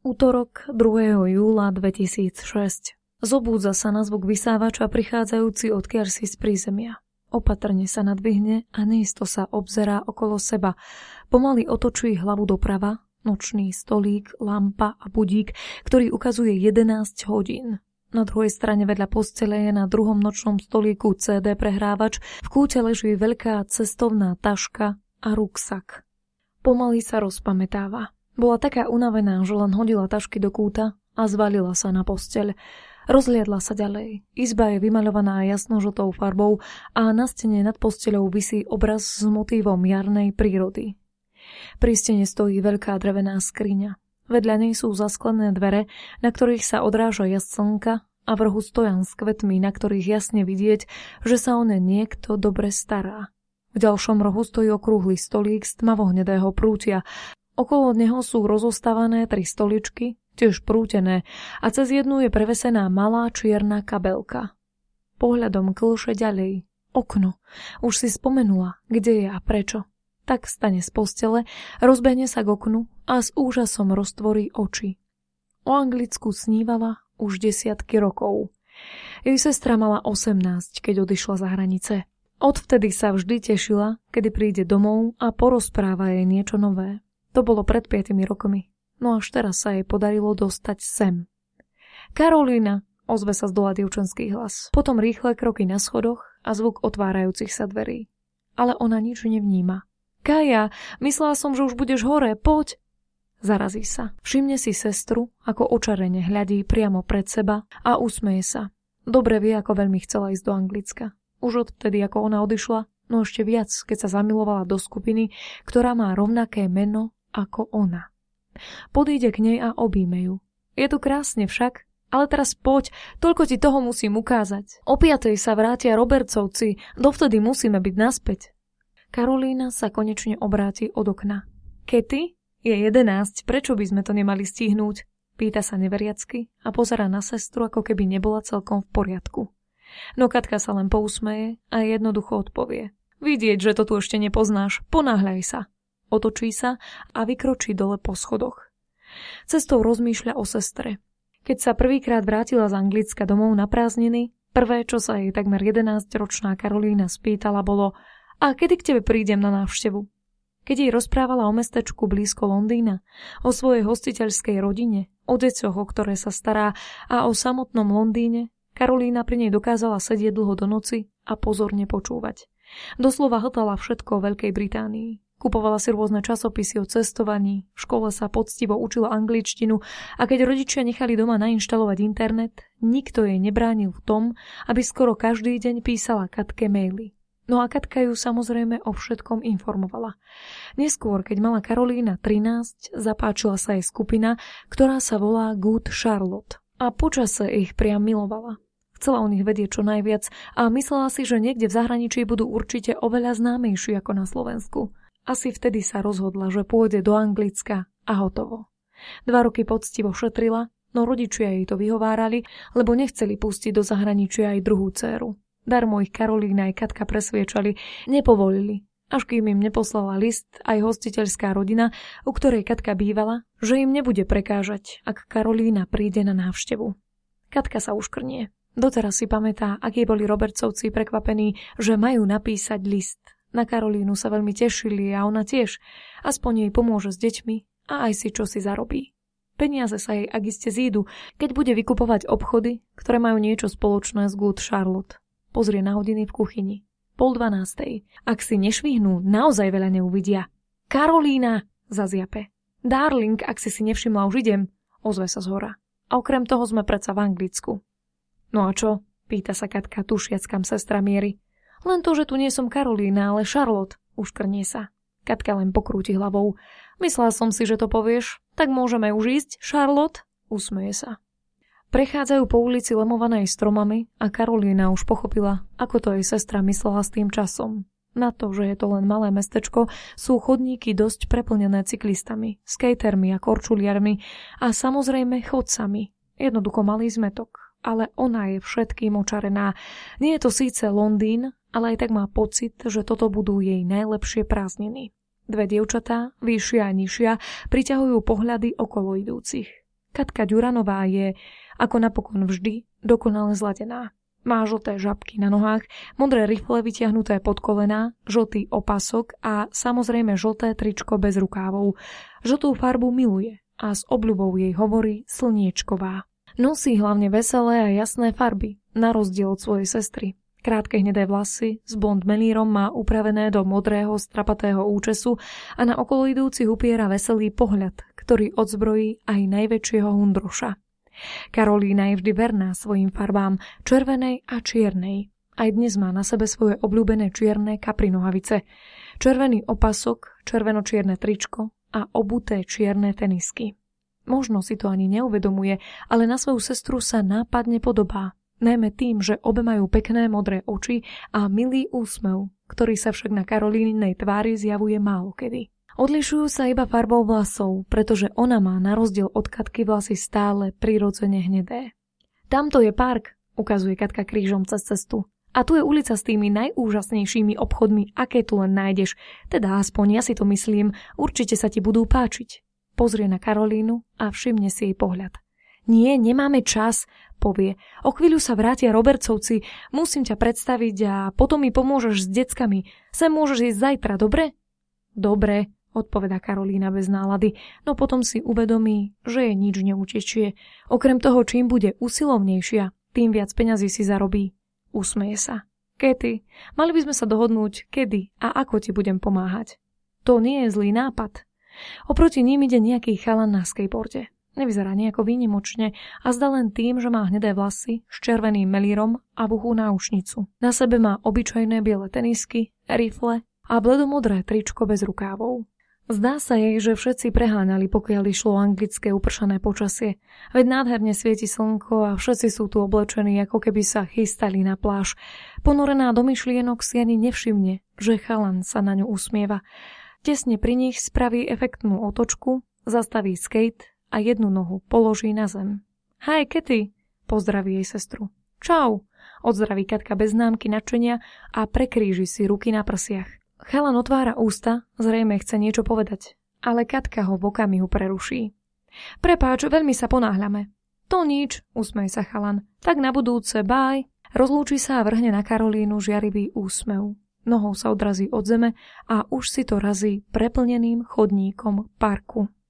Utorok 2. júla 2006. Zobúdza sa na zvuk vysávača prichádzajúci odkiaľsi z prízemia. Opatrne sa nadvihne a neisto sa obzerá okolo seba. Pomaly otočí hlavu doprava, nočný stolík, lampa a budík, ktorý ukazuje 11 hodín. Na druhej strane vedľa postele je na druhom nočnom stolíku CD prehrávač, v kúte leží veľká cestovná taška a ruksak. Pomaly sa rozpamätáva. Bola taká unavená, že len hodila tašky do kúta a zvalila sa na posteľ. Rozliadla sa ďalej. Izba je vymaľovaná jasnožltou farbou a na stene nad posteľou visí obraz s motívom jarnej prírody. Pri stene stojí veľká drevená skriňa. Vedľa nej sú zasklené dvere, na ktorých sa odráža jas slnka a v rohu stojan s kvetmi, na ktorých jasne vidieť, že sa o ne niekto dobre stará. V ďalšom rohu stojí okrúhly stolík z tmavohnedého prútia. Okolo neho sú rozostávané 3 stoličky, tiež prútené, a cez jednu je prevesená malá čierna kabelka. Pohľadom klše ďalej. Okno. Už si spomenula, kde je a prečo. Tak stane z postele, rozbehne sa k oknu a s úžasom roztvorí oči. O Anglicku snívala už desiatky rokov. Jej sestra mala 18, keď odišla za hranice. Odvtedy sa vždy tešila, kedy príde domov a porozpráva jej niečo nové. To bolo pred 5 rokmi. No až teraz sa jej podarilo dostať sem. Karolína, ozve sa z dola dievčenský hlas. Potom rýchle kroky na schodoch a zvuk otvárajúcich sa dverí. Ale ona nič nevníma. Kaja, myslela som, že už budeš hore, poď. Zarazí sa. Všimne si sestru, ako očarene hľadí priamo pred seba a usmeje sa. Dobre vie, ako veľmi chcela ísť do Anglicka. Už odtedy, ako ona odišla, no ešte viac, keď sa zamilovala do skupiny, ktorá má rovnaké meno ako ona. Podíde k nej a obíme ju. Je tu krásne však, ale teraz poď, toľko ti toho musím ukázať. O 5:00 sa vrátia Robertsovci, dovtedy musíme byť naspäť. Karolína sa konečne obráti od okna. Katy, je 11, prečo by sme to nemali stihnúť? Pýta sa neveriacky a pozerá na sestru, ako keby nebola celkom v poriadku. No Katka sa len pousmeje a jednoducho odpovie. Vidieť, že to tu ešte nepoznáš, ponáhľaj sa. Otočí sa a vykročí dole po schodoch. Cestou rozmýšľa o sestre. Keď sa prvýkrát vrátila z Anglicka domov na prázdniny, prvé, čo sa jej takmer 11-ročná Karolína spýtala, bolo: a kedy k tebe prídem na návštevu? Keď jej rozprávala o mestečku blízko Londýna, o svojej hostiteľskej rodine, o deťoch, o ktoré sa stará, a o samotnom Londýne, Karolína pri nej dokázala sedieť dlho do noci a pozorne počúvať. Doslova hltala všetko o Veľkej Británii. Kupovala si rôzne časopisy o cestovaní, v škole sa poctivo učila angličtinu a keď rodičia nechali doma nainštalovať internet, nikto jej nebránil v tom, aby skoro každý deň písala Katke maily. No a Katka ju samozrejme o všetkom informovala. Neskôr, keď mala Karolína 13, zapáčila sa jej skupina, ktorá sa volá Good Charlotte a počase ich priam milovala. Chcela o nich vedieť čo najviac a myslela si, že niekde v zahraničí budú určite oveľa známejší ako na Slovensku. Asi vtedy sa rozhodla, že pôjde do Anglicka a hotovo. 2 roky poctivo šetrila, no rodičia jej to vyhovárali, lebo nechceli pustiť do zahraničia aj druhú dcéru. Darmo ich Karolína aj Katka presviečali, nepovolili, až kým im neposlala list aj hostiteľská rodina, u ktorej Katka bývala, že im nebude prekážať, ak Karolína príde na návštevu. Katka sa uškrnie. Doteraz si pamätá, akí boli Robertsovci prekvapení, že majú napísať list. Na Karolínu sa veľmi tešili a ona tiež. Aspoň jej pomôže s deťmi a aj si čosi zarobí. Peniaze sa jej ak iste zídu, keď bude vykupovať obchody, ktoré majú niečo spoločné s Good Charlotte. Pozrie na hodiny v kuchyni. 11:30. Ak si nešvihnú, naozaj veľa neuvidia. Karolína, zaziape. Darling, ak si nevšimla, už idem, ozve sa zhora. A okrem toho sme predsa v Anglicku. No a čo? Pýta sa Katka, tušiac, kam sestra mieri. Len to, že tu nie som Karolína, ale Charlotte, uškrnie sa. Katka len pokrúti hlavou. Myslela som si, že to povieš. Tak môžeme už ísť, Charlotte? Usmeje sa. Prechádzajú po ulici lemovanej stromami a Karolína už pochopila, ako to jej sestra myslela s tým časom. Na to, že je to len malé mestečko, sú chodníky dosť preplnené cyklistami, skatermi a korčuliarmi a samozrejme chodcami. Jednoducho malý zmetok. Ale ona je všetkým očarená. Nie je to síce Londýn, ale aj tak má pocit, že toto budú jej najlepšie prázdniny. 2 dievčatá, vyššia a nižšia, priťahujú pohľady okolo idúcich. Katka Ďuranová je, ako napokon vždy, dokonale zladená. Má žlté žabky na nohách, modré rifle vytiahnuté pod kolená, žltý opasok a samozrejme žlté tričko bez rukávov. Žltú farbu miluje a s obľubou jej hovorí Slniečková. Nosí hlavne veselé a jasné farby, na rozdiel od svojej sestry. Krátke hnedé vlasy s blond melírom má upravené do modrého strapatého účesu a na okolo idúcich upiera veselý pohľad, ktorý odzbrojí aj najväčšieho hundruša. Karolína je vždy verná svojim farbám, červenej a čiernej. Aj dnes má na sebe svoje obľúbené čierne kapri nohavice, červený opasok, červeno-čierne tričko a obuté čierne tenisky. Možno si to ani neuvedomuje, ale na svoju sestru sa nápadne podobá. Najmä tým, že obe majú pekné modré oči a milý úsmev, ktorý sa však na Karolíninej tvári zjavuje málokedy. Odlišujú sa iba farbou vlasov, pretože ona má na rozdiel od Katky vlasy stále prirodzene hnedé. Tamto je park, ukazuje Katka krížom cez cestu. A tu je ulica s tými najúžasnejšími obchodmi, aké tu len nájdeš. Teda aspoň ja si to myslím, určite sa ti budú páčiť. Pozrie na Karolínu a všimne si jej pohľad. Nie, nemáme čas, povie. O chvíľu sa vrátia Robertsovci, musím ťa predstaviť a potom mi pomôžeš s deckami. Sem môžeš ísť zajtra, dobre? Dobre, odpovedá Karolína bez nálady, no potom si uvedomí, že jej nič neutečie. Okrem toho, čím bude usilovnejšia, tým viac peňazí si zarobí. Usmeje sa. Katy, mali by sme sa dohodnúť, kedy a ako ti budem pomáhať. To nie je zlý nápad. Oproti ním ide nejaký chalan na skateboarde. Nevyzerá nejako výnimočne a zdá len tým, že má hnedé vlasy s červeným melírom a v uchu náušnicu. Na sebe má obyčajné biele tenisky, rifle a bledomodré tričko bez rukávov. Zdá sa jej, že všetci preháňali, pokiaľ išlo anglické upršané počasie. Veď nádherne svieti slnko a všetci sú tu oblečení, ako keby sa chystali na pláž. Ponorená do myšlienok si ani nevšimne, že chalan sa na ňu usmieva. Tesne pri nich spraví efektnú otočku, zastaví skate a jednu nohu položí na zem. Hi, Katy, pozdraví jej sestru. Čau, odzdraví Katka bez známky nadšenia a prekríži si ruky na prsiach. Chalan otvára ústa, zrejme chce niečo povedať, ale Katka ho v okamihu preruší. Prepáč, veľmi sa ponáhľame. To nič, usmeje sa chalan. Tak na budúce, bye. Rozlúči sa a vrhne na Karolínu žiarivý úsmev. Nohou sa odrazí od zeme a už si to razí preplneným chodníkom parku.